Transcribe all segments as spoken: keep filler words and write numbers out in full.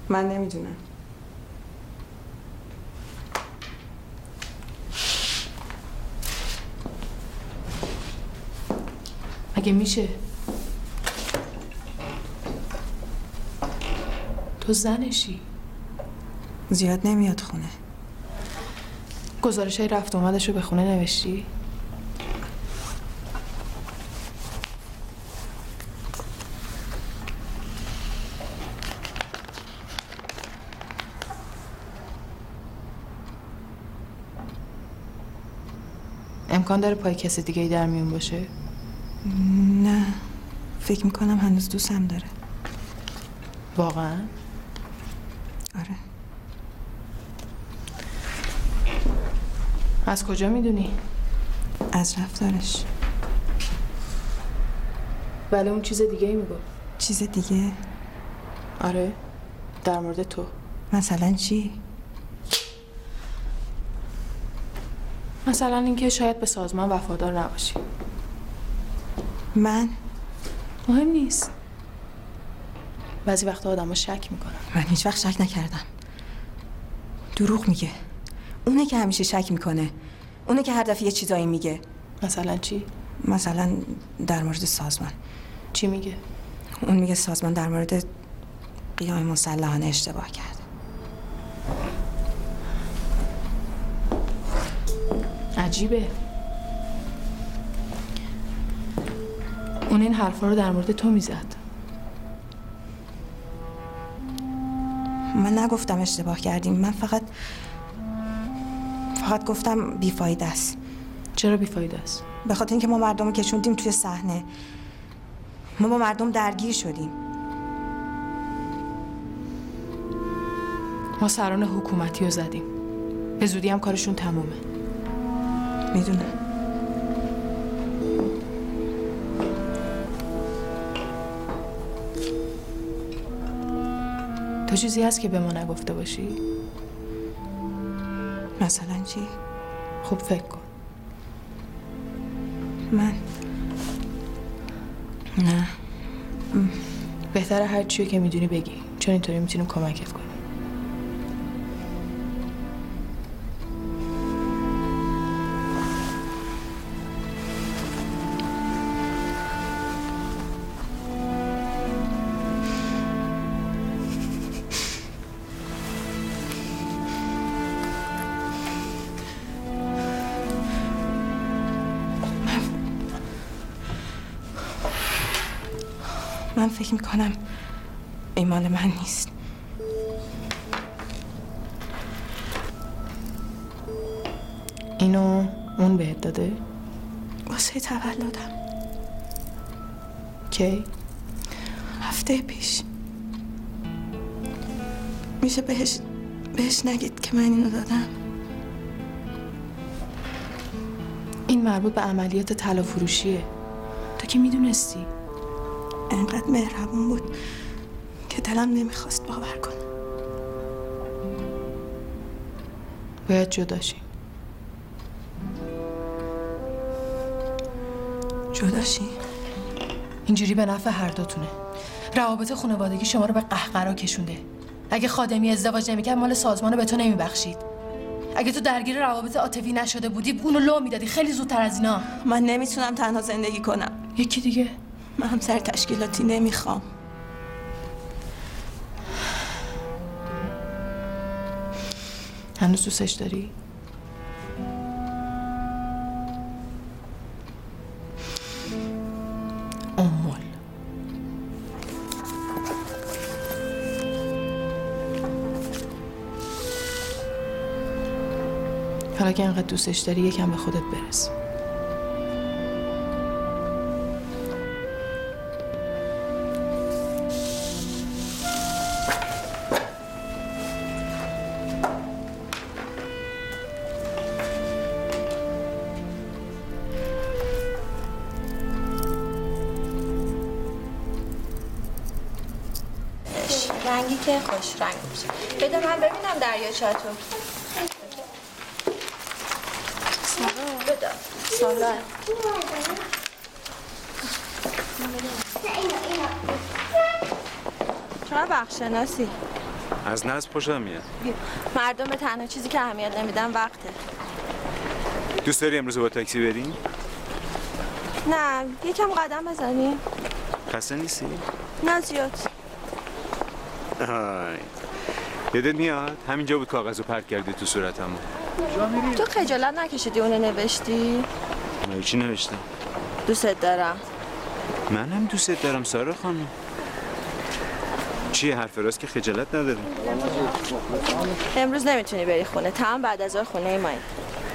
من نمیدونم. اگه میشه تو زنشی. زیاد نمیاد خونه. گزارش های رفت اومدش رو به خونه نوشتی؟ امکان داره پای کسی دیگه ای در میون باشه؟ نه، فکر میکنم هنوز دوستم داره. واقعا؟ آره. از کجا میدونی؟ از رفتارش. ولی اون چیز دیگه ای میگفت. چیز دیگه؟ آره، در مورد تو. مثلا چی؟ مثلا اینکه شاید به سازمان وفادار نباشی. من؟ مهم نیست. بعضی وقتا آدم ها شک میکنن. من هیچ وقت شک نکردم. دروغ میگه. اونه که همیشه شک میکنه. اونه که هر دفعه یه چیزایی میگه. مثلا چی؟ مثلا در مورد سازمان. چی میگه؟ اون میگه سازمان در مورد قیام مسلحانه اشتباه کرده. عجیبه. اون این حرفا رو در مورد تو میزد. من نگفتم اشتباه کردیم. من فقط فقط گفتم بیفایده است. چرا بیفایده است؟ به خاطر اینکه ما مردم رو کشوندیم توی صحنه. ما با مردم درگیر شدیم. ما سران حکومتی رو زدیم. به زودی هم کارشون تمومه. میدونم. تو چیزی هست که به ما نگفته باشی؟ مثلا چی؟ خوب فکر کن. من نه. بهتره هر چیو که میدونی بگی، چون اینطوری میتونیم کمکت کنیم. من فکر میکنم این مال من نیست. اینو اون بهت داده؟ واسه تولدم. کی؟ هفته پیش. میشه بهش بهش نگید که من اینو دادم؟ این مربوط به عملیات طلا فروشیه. تو که میدونستی. انقدر مهربون بود که دلم نمیخواست باور کنم. باید جداشیم. جداشی؟ اینجوری به نفع هر دوتونه. روابط خانوادگی شما رو به قهقرا کشونده. اگه خادمی ازدواج نمیکرد مال سازمانو به تو نمیبخشید. اگه تو درگیر روابط عاطفی نشده بودی اونو لو میدادی خیلی زودتر از اینا. من نمیتونم تنها زندگی کنم. یکی دیگه؟ من همسر تشکیلاتی نمیخوام. هنوز دوستش داری؟ امول. حالا که انقدر دوستش داری یکم به خودت برس. رنگی که خوش رنگ میشه. بده من ببینم دریاچه‌تو. سارا بده. سارا. چرا بخشناسی؟ از نصب خوشم میاد. مردم به تنها چیزی که اهمیت نمیدن وقته. دوست داری امروز با تاکسی بریم؟ نه یکم قدم بزنیم. خسته نیستی؟ نه زیاد. آی یادت میاد همینجا بود کاغذو پرت کردی تو صورتمو. تو خجالت نکشیدی اونو نوشتی؟ من چی نوشتم؟ دوست دارم. منم دوست دارم سارا خانم. چیه حرف راست که خجالت نداری؟ امروز نمیتونی بری خونه. تمام بعد از ظهر خونه ای مایی.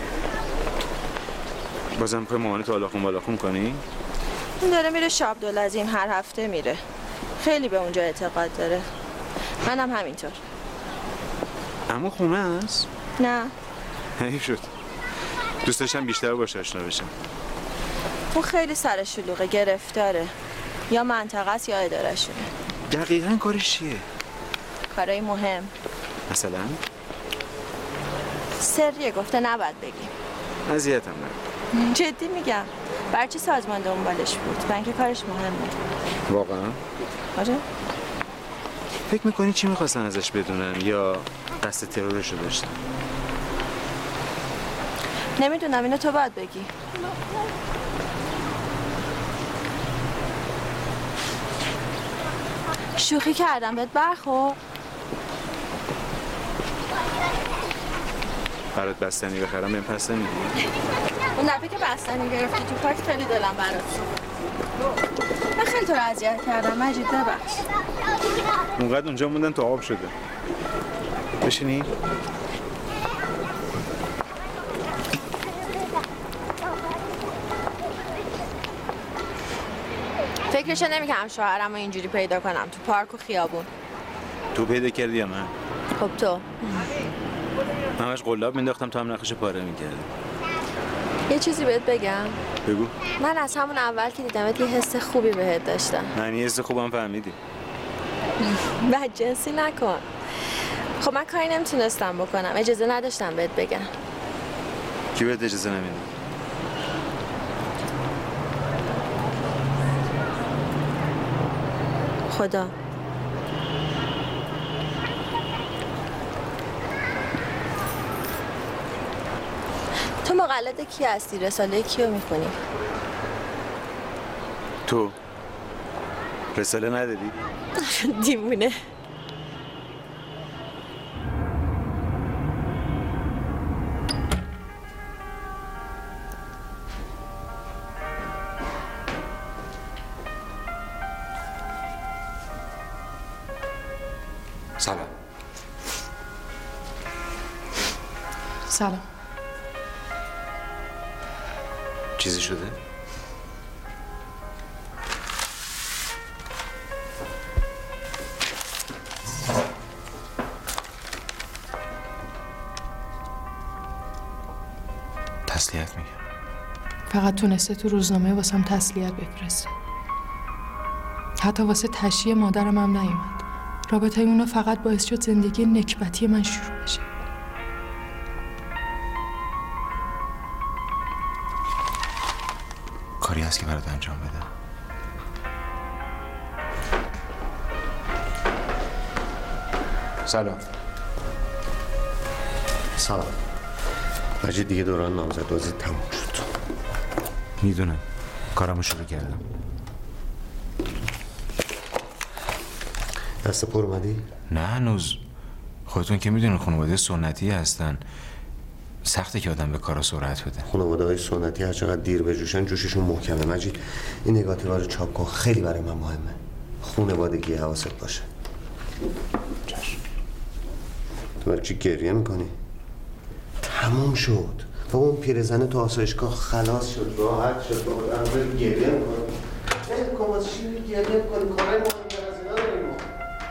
بازم پای مامانت آلاخون بالاخون کنی؟ اون داره میره شاه عبدالعظیم، هر هفته میره. خیلی به اونجا اعتقاد داره. منم همینطور. اما خونه است؟ نه. حیف شد. دوست داشتم بیشتر باش آشنا بشم. اون خیلی سر شلوغه، گرفتاره. یا منطقه است یا اداره شونه. دقیقاً کارش چیه؟ کارای مهم. مثلا؟ سریه، گفته نباید بگیم. اذیتم نکن. جدی میگم. برای چی سازمان دنبالش بود؟ برای اینکه کارش مهمه. واقعا؟ آره. فکر میکنی چی میخواستن ازش بدونن یا قصد ترورشو داشتن؟ نمیدونم، اینو تو باید بگی. شوخی کردم بهت برخورد. برات بستنی بخرم بهم پس نمیدی؟ اون دفعه که بستنی گرفتی تو پاک خیلی دلم برات سوخت. من خیلی تو رو اذیت کردم مجید، ببخش. اونقدر اونجا موندن تا آب شده. بشینی؟ فکرشو نمیکنم شوهرم رو اینجوری پیدا کنم تو پارک و خیابون. تو پیدا کردی یا من؟ خب تو من همش قلاب مینداختم تو هم نقش پاره میکردی. یه چیزی بهت بگم. بگو. من از همون اول که دیدمت یه حس خوبی بهت داشتم. من یه حس خوبم فهمیدی. بدجنسی نکن. خب من کاری نمیتونستم بکنم، اجازه نداشتم بهت بگم. کی بهت اجازه نمیده؟ خدا. تو مقلد کی هستی؟ رساله کیو میخونی؟ تو رساله نداری؟ دیوونه. سلام. سلام. چیزی شده؟ تسلیت میگم. فقط تونسته تو روزنامه واسم تسلیت بفرسته. حتی واسه تشییع مادرم هم نیومد. رابطه اونو فقط باعث شد زندگی نکبتی من شروع بشه. کاری هست که برات انجام بدم؟ سلام. سلام. مجید دیگه دوران نامزدبازی تموم شد. میدونم. کارمو شروع کردم. دست پر اومدی؟ نه هنوز. خودتون که میدونین خانواده سنتی هستن. سخته که آدم به کارا سرعت بده. خانواده های سنتی هر چقدر دیر بجوشن جوششون محکمه. مجید این نگاتیوا رو چاپ کن، خیلی برای من مهمه. خانوادگی حواست باشه. چشم. تو برای چی گریه میکنی؟ تموم شد. بابا اون پیرزنه تو آسایشگاه خلاص شد، راحت شد. بابا دارم گریه میکنی. ای کن واسه چی گریه میکنی؟ کارهای مهمتر از اینا داریم ما.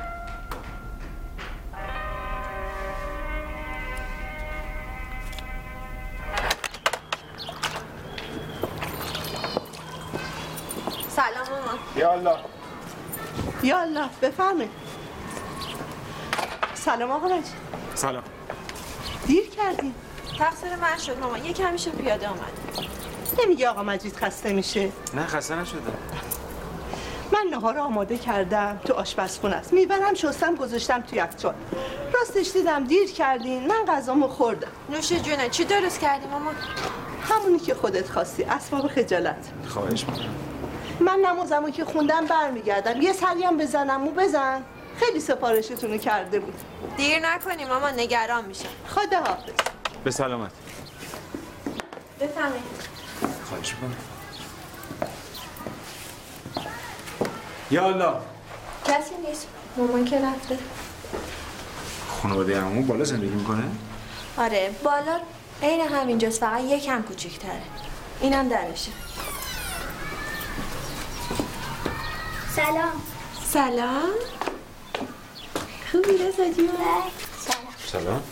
سلام مامان. یالا. یالا بفرمایید. سلام آقا مجید. سلام. دیر کردیم. تقصیر من شد مامان، یه کمی شد پیاده اومد. نمیگه آقا مجید خسته میشه؟ نه خسته نشدم. من من نهار آماده کردم تو آشپزخونه است. میبرم شستم گذاشتم تو یخچال. راستش دیدم دیر کردین، من غذامو خوردم. نوش جونه. چی درست کردی مامان؟ همونی که خودت خواستی، اسباب خجالت. خواهش می‌کنم. من نمازمو که خوندم برمیگردم. یه سری هم بزنم و بزن. خیلی سفارشتونو کرده بود. دیر نکنی مامان، نگران میشم. خدا حافظ. به سلامت. بفهمید. خواهش می‌کنم. یا الله. کسی نیست. مامان که رفته. خانواده عمو بالا زندگی میکنه؟ آره بالا عین همینجاست، فقط یکم کوچیک‌تره. اینم درشه. سلام. سلام. خوبی رضا جون؟ سلام. سلام.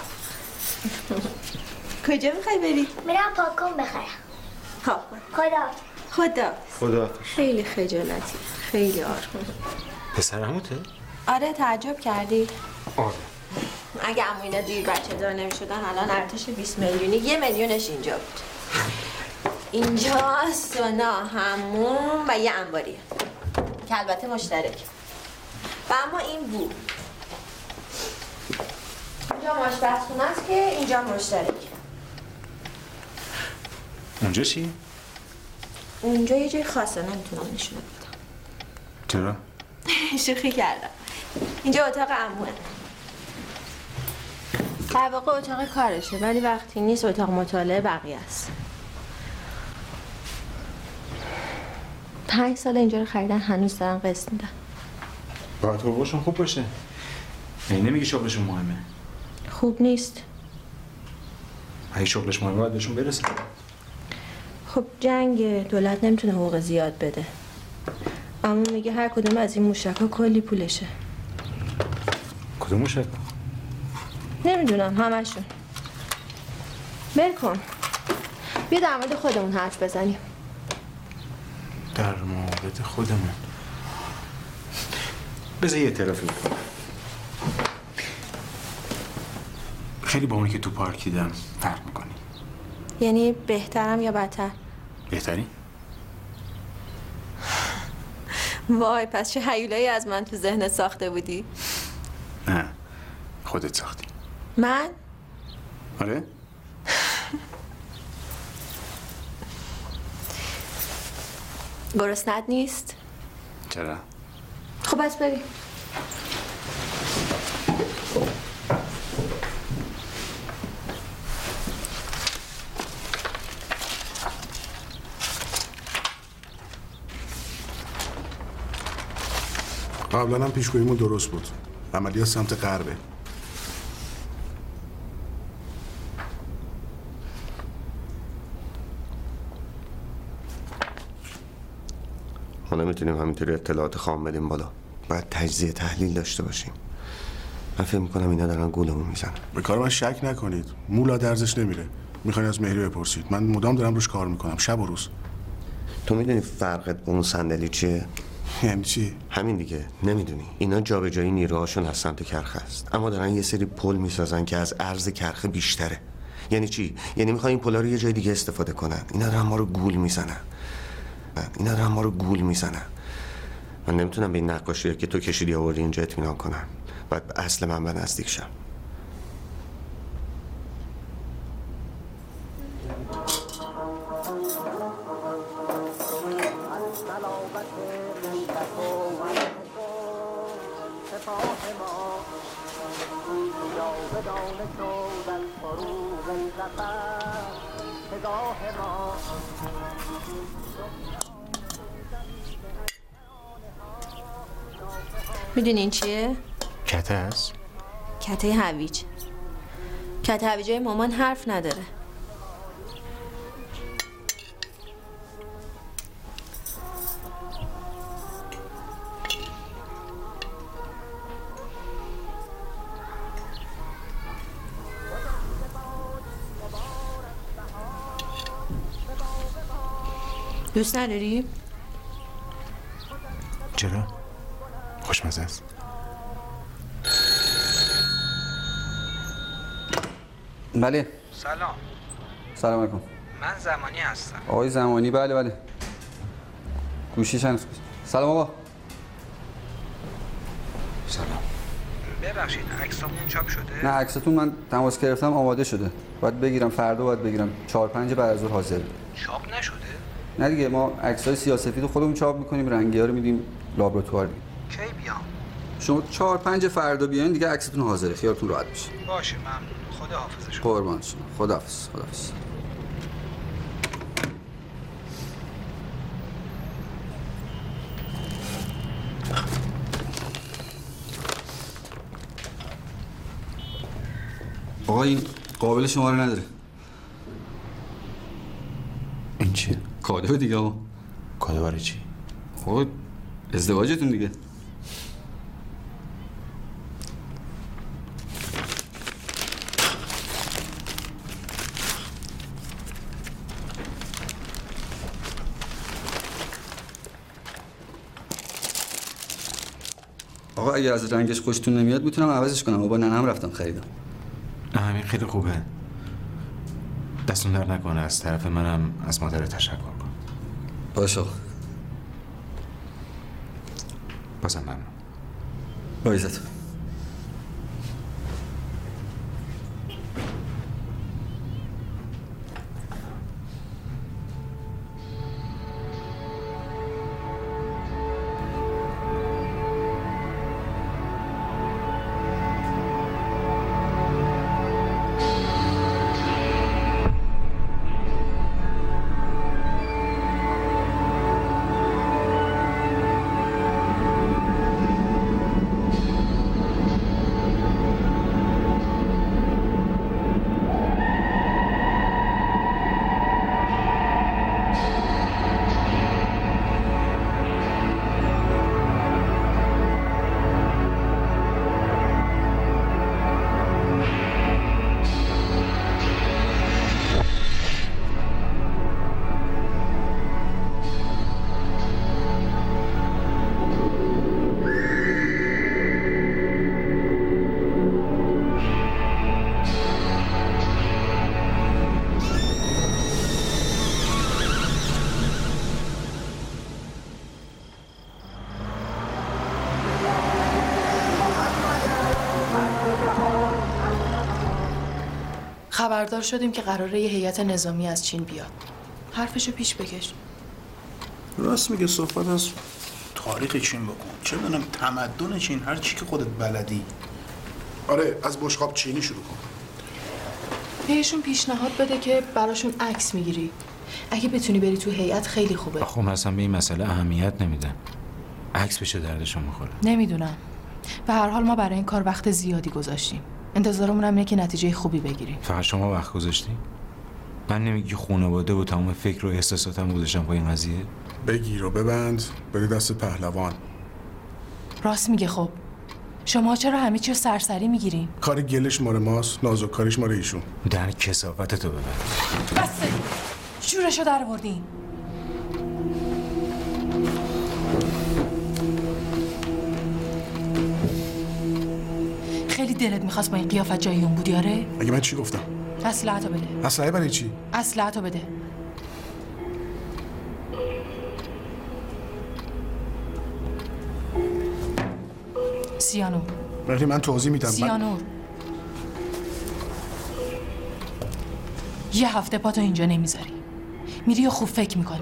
کجا میخوای بری؟ میرم پاکن بخرم. خب خدا. خدا. خدا. خیلی خجالتی. خیلی آروم. پسر عموته؟ آره تعجب کردی؟ آره. اگه عمو اینا دیر بچه دار نمی‌شدن الان ارتش بیست میلیونی یه میلیونش اینجا بود. اینجا سونا، همون و یه انباریه که البته مشترک. و اما این بو اینجا آشپزخونه است که اینجا مشترک. اونجا چی؟ اونجا یه جای خاصه نمیتونم نشونه بدم. چرا؟ شوخی کردم. اینجا اتاق عموه. در واقع اتاق کارشه ولی وقتی نیست اتاق مطالعه بقیه است. پنج سال اینجا رو خریدن هنوز دارن قسط میدن. باید حقوقشون خوب باشه. یعنی نمیگی شغلشون مهمه؟ خوب نیست. اگه شغلش مهمه باید بهشون برسه. خب جنگ دولت نمیتونه حقوق زیاد بده. اما میگه هر کدوم از این موشک‌ها کلی پولشه. کدوم موشک؟ نمیدونم همشون. بل کن. بیا در مورد خودمون حرف بزنیم. در مورد خودمون. بذار یه اعترافی بکنم. خیلی با اونی که تو پارک دیدم فرق میکنی. یعنی بهترم یا بدتر؟ بهتری؟ وای پس چه هیولایی از من تو ذهنت ساخته بودی؟ نه خودت ساختی. من؟ آره؟ گرسنت نیست؟ چرا؟ خب بس بریم. قبلا هم پیشگوییمون درست بود. عملیات سمت غربه. ما نمیتونیم همینطوری اطلاعات خام بدیم بالا. باید تجزیه تحلیل داشته باشیم. من فکر میکنم اینا دارن گولمون میزنن. به کار من شک نکنید. مولا درزش نمیره. میخواین از مهری بپرسید. من مدام دارم روش کار میکنم شب و روز. تو میدونی فرقت با اون صندلی چیه؟ یعنی چی؟ همین دیگه. نمیدونی اینا جابجایی نیروهاشون از سمت کرخه است، اما دارن یه سری پل میسازن که از عرض کرخه بیشتره. یعنی چی؟ یعنی میخوان این پلا رو یه جای دیگه استفاده کنن. اینا دارن ما رو گول میزنن. اینا دارن ما رو گول میزنن. من نمیتونم به این نقاشی که تو کشیدی آوردی اینجا اطمینان کنم. باید به اصل من به نزدیک شم. میدونی این چیه؟ کته هست؟ کته هویج. کته هویجای مامان حرف نداره. دوست نداری؟ چرا؟ خوشمزه است. بله. سلام. سلام علیکم. من زمانی هستم. آقای زمانی بله بله. گوشیش هنوز. سلام آقا. ببخشید عکسامون چاپ شده؟ نه عکستون من تماس گرفتم آماده شده. باید بگیرم فردا باید بگیرم. چهار پنج بعد از ظهر حاضره. چاپ نشده؟ نه دیگه ما عکسای سیاه‌سفید خودمون چاپ می‌کنیم، رنگی‌ها رو میدیم لابراتوار. کی بیام؟ شما چهار پنج فردا بیاین دیگه عکستون حاضره. خیالتون راحت بشه. باشه ممنون. خدا حافظ شما. قربان شما. خداحافظ. خداحافظ. آقا این قابل شماره نداره. این چیه؟ کادو دیگه آقا. کادو برای چی؟ آقا ازدواجتون دیگه. آقا اگه از رنگش خوشتون نمیاد میتونم عوضش کنم. با ننم رفتم خریدم. نه همین خیلی خوبه. دستون در نکنه. از طرف منم از مادر تشکر کن. باشه آقا. بازم ممنون. با عزت. خبردار شدیم که قراره یه هیئت نظامی از چین بیاد. حرفشو پیش بکش. راست میگه. صحبت از تاریخ چین بکن. چه میدونم تمدن چین، هر چی که خودت بلدی. آره از بشقاب چینی شروع کن. بهشون پیشنهاد بده که براشون عکس میگیری. اگه بتونی بری تو هیئت خیلی خوبه. خب مثلا به این مسئله اهمیت نمیدن. عکس بشه دردشون میخوره. نمیدونم. به هر حال ما برای این کار وقت زیادی گذاشتیم. انتظارمون هم اینه که نتیجه خوبی بگیریم. فقط شما وقت گذاشتی؟ من نمیگی خانواده و تمام فکر و احساساتم گذاشتم با این قضیه؟ بگیر و ببند بری دست پهلوان. راست میگه. خب شما چرا همه چی رو سرسری میگیرین؟ کار گلش مال ماست، نازک کاریش مال ایشون. در کثافتتو ببند. بسه. شورشو در آوردین. خیلی دلت میخواست با این قیافت جای اون بودی آره؟ اگه من چی گفتم؟ اسلحه‌تو بده. اسلحه برای چی؟ اسلحه‌تو بده. سیانور. ولی من توضیح میدم. سیانور. یه هفته پاتو اینجا نمیذاری. میری و خوب فکر میکنی.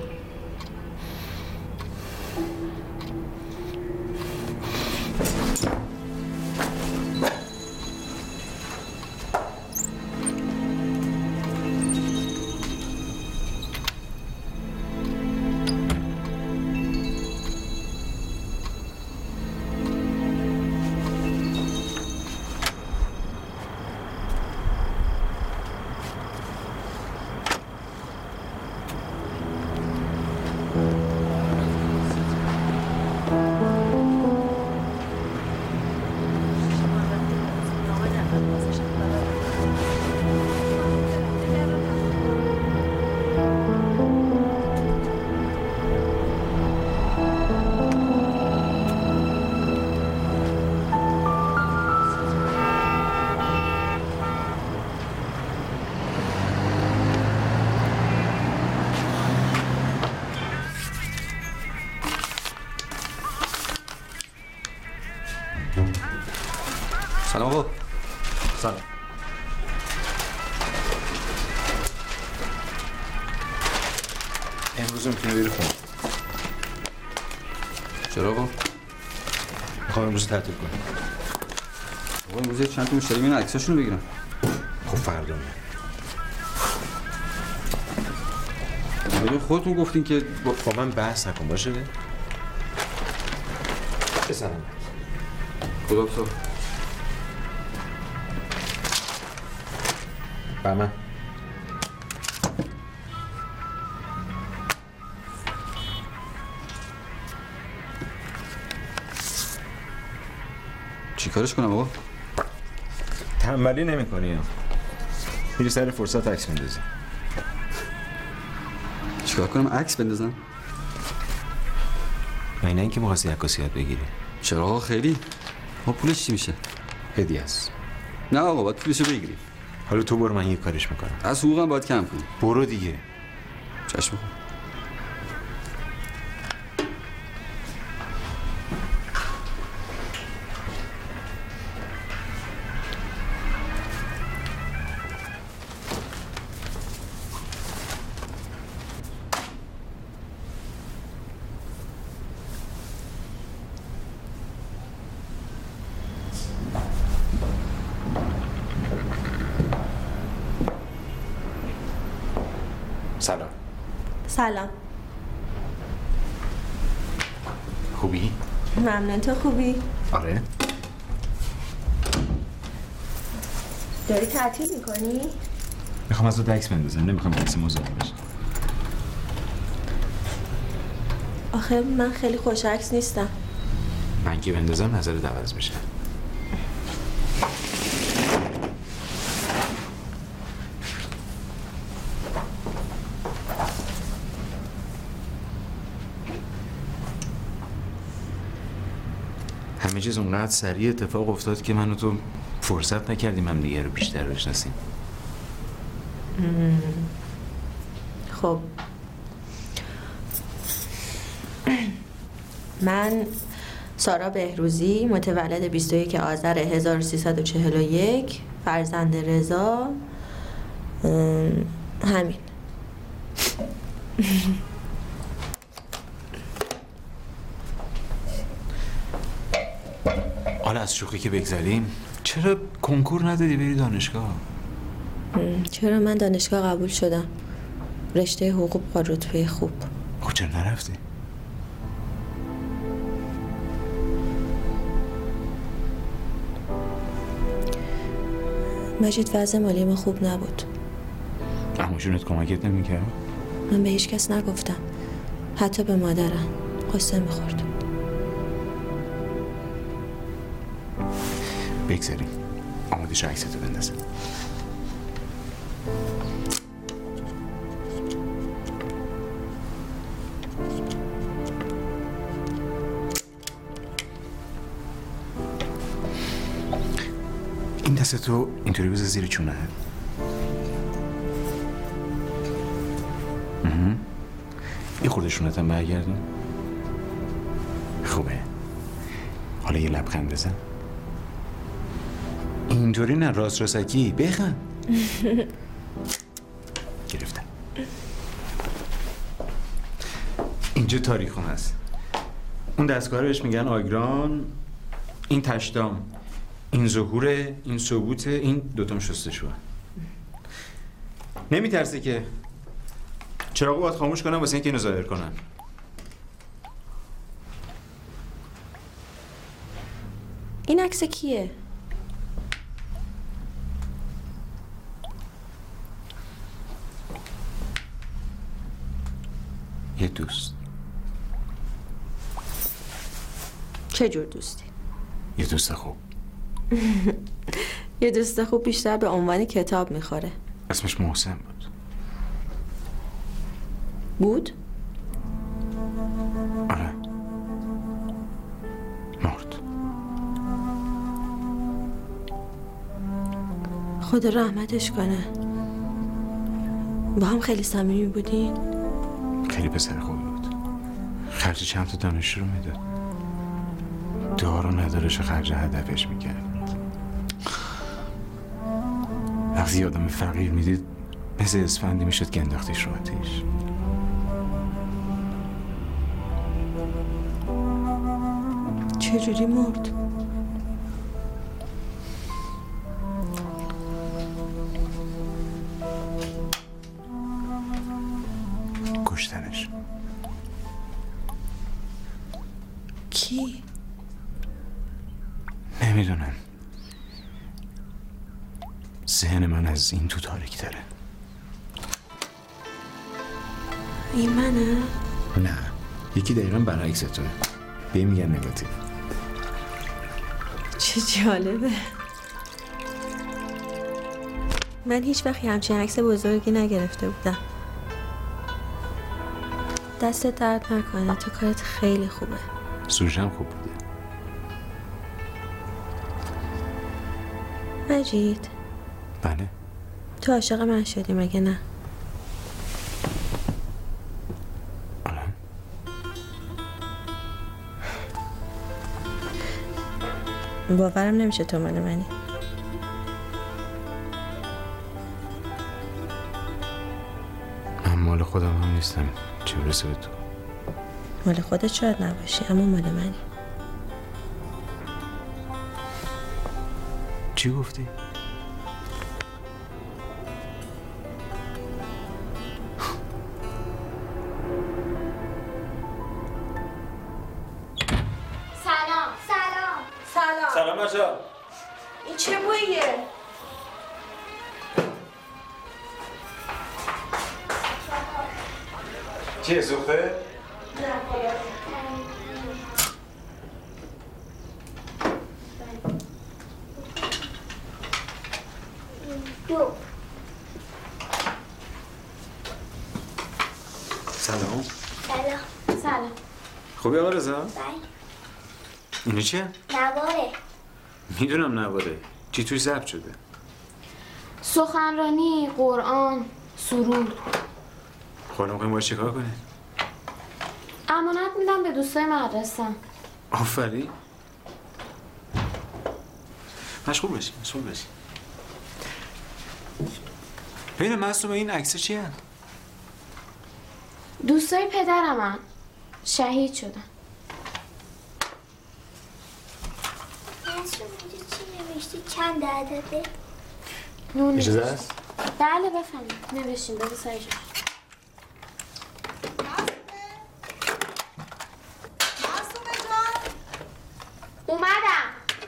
امروز میتونی بری خونه. چرا آقا؟ میخوام امروز تعطیل کنم. آقا امروز چند تا مشتری میان عکساشون رو بگیرم. خب فردا میام. ولی خودتون گفتین که با, با من بحث نکن باشه؟ بزنم. خدا بسا. با من. چی کارش کنم آقا؟ تنبلی نمی کنی. میری سر فرصت عکس بندازی. چیکار کنم عکس بندازم؟ من نه اینکه می‌خواستی عکاسی یاد بگیری. چرا آقا خیلی؟ ما پولش چی میشه؟ هدیه است. نه آقا باید پولشو بگیری. حالا تو برو من یه کارش میکنم. از حقوقم باید کم کنی. برو دیگه. چشم. سلام. سلام. خوبی؟ ممنون. تو خوبی؟ آره. داری تعطیل میکنی؟ میخوام از تو عکس بندازم. نمیخوام عکس مزاحم بشه. آخه من خیلی خوش عکس نیستم. من که بندازم نظرت عوض میشه. همه چیز اونقدر سریع اتفاق افتاد که من و تو فرصت نکردیم هم دیگه رو بیشتر بشناسیم. خب من سارا بهروزی، متولد بیست و یک آذر هزار و سیصد و چهل و یک، فرزند رضا، همین. حالا از شوخی که بگذاریم، چرا کنکور ندادی بری دانشگاه؟ چرا من دانشگاه قبول شدم، رشته حقوق با رتبه خوب. خب چرا نرفتی؟ مجید وضع مالی ما خوب نبود. عموشونت کمکت نمی‌کرد؟ من به هیچ کس نگفتم، حتی به مادرم. قصه می‌خورد. بگذاریم. آماده شو عکستو بندازم. این دست تو اینطوری بذار زیر چونه. یه خورده شونتم برگردون. خوبه. حالا یه لبخند بزن. اینطوری نه، راست راستکی. بخند. گرفتم. اینجا تاریخون هست. اون دستگاه بهش میگن آگران، این تشتام، این ظهوره، این ثبوته، این دوتام شستشوه. نمیترسه که چراغو باید خاموش کنم واسه اینکه اینو ظاهر کنن. این عکس کیه؟ یه دوست. چه جور دوستی؟ یه دوست خوب. یه دوست خوب بیشتر به عنوان کتاب میخوره. اسمش محسن بود. بود؟ آره. مرد. خدا رحمتش کنه. با هم خیلی صمیمی بودین؟ خیلی پسر خوبی بود. خرج چند تا دانشجو رو میداد. دارو ندارش خرج هدفش میکرد. وقتی آدم فقیر میدید مثل اسفندی میشد که انداختیش رو آتیش. چجوری مرد؟ کشتنش. کی؟ نمیدونم. ذهن من از این تو تاریک تره. این منه؟ نه، یکی دقیقا برعکس توه. به میگن نگاتیو. چه جالبه. من هیچ وقت همچین عکس بزرگی نگرفته بودم. دستت درد نکنه، تو کارت خیلی خوبه. سوژم خوب بوده. مجید. بله. تو عاشق من شدی مگه نه؟ الان باورم نمیشه تو مال منی. من مال خودم هم نیستم، چه برسه به تو. مال خودت شاید نباشی اما مال منی. چی گفتی؟ سلام سلام سلام. سلام بچه‌ها. این چه بوییه؟ چیه سوخته؟ دو سلام. سلام سلام خوبی آقا رضا؟ بله اینو چیه؟ نواره میدونم نواره. چی توش ضبط شده؟ سخنرانی قرآن سرود. خانم میخوایم باید چیکار کنی؟ امانت میدم به دوستای مدرسه. آفرین. مشغول بشی مشغول بشی. ببینم معصومه این عکس چیه؟ دوستای پدرمن شهید شدن. چی نوشتی؟ چند عدده؟ نون اجازه است؟ بله بفهمید. نوشتیم بگو سر جا. اومدم.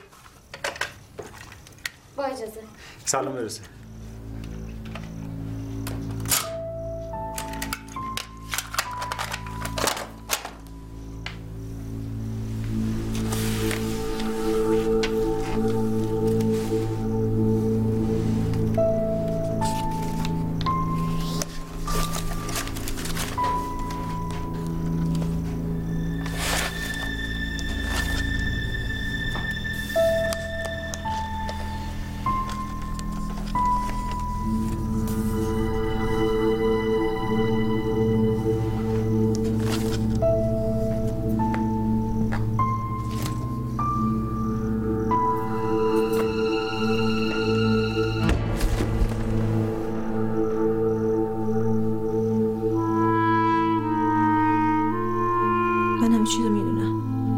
با اجازه. سلام برسه. من همه چیزو میدونم.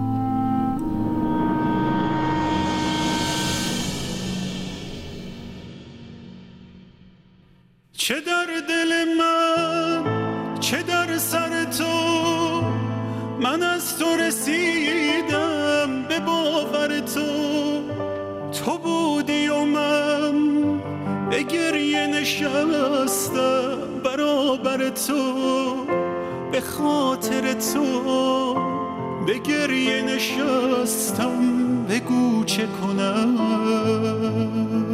چه در دل من چه در سر تو، من از تو رسیدم به باور تو. تو بودی و من به گریه نشستم برابر تو، به خاطر تو به گریه نشستم. بگو چه کنم